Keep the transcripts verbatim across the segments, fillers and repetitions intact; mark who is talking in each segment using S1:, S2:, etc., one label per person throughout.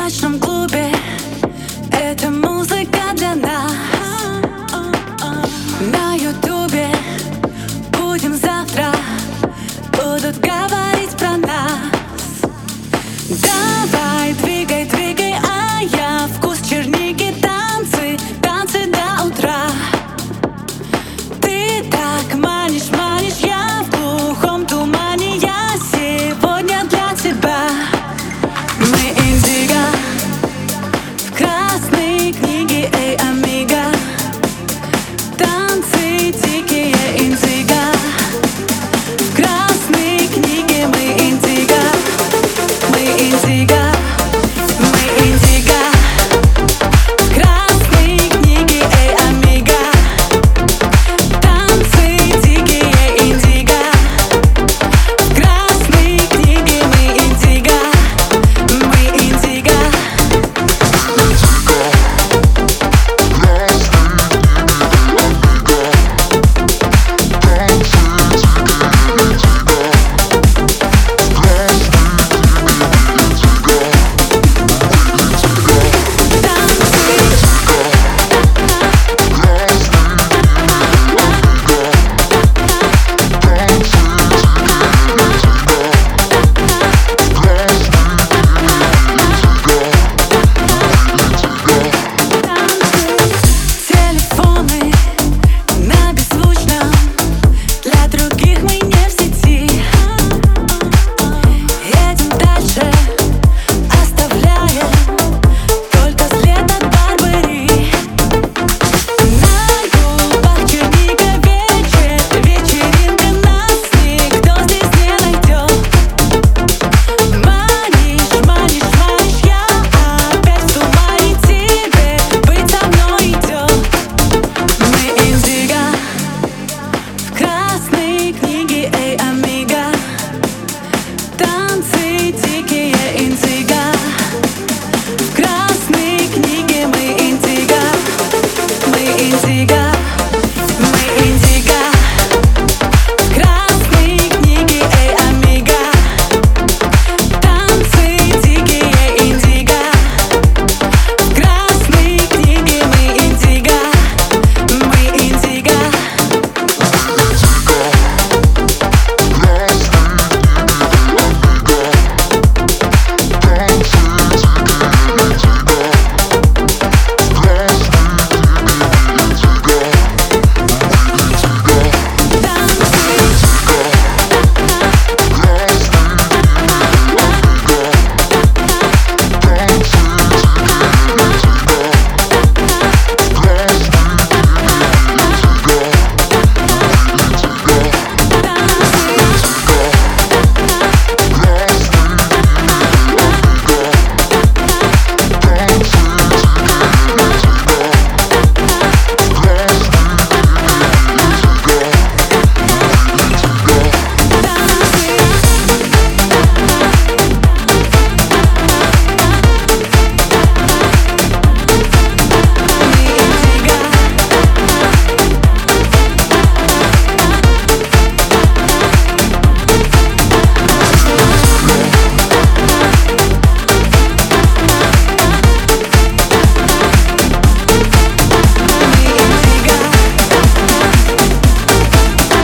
S1: ночном клубе эта музыка для нас. На ютубе будем завтра, будут говорить про нас. Давай, двигай, двигай, а я вкус черники, танцы, танцы до утра. Ты так манишь, манишь, я в глухом тумане, я сегодня для тебя. Мы индиго в красной книге, эй, амиго. Танцы дикие, индиго в красной книге. Мы индиго, мы индиго.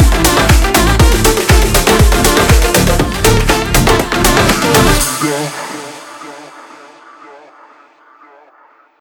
S2: Yeah.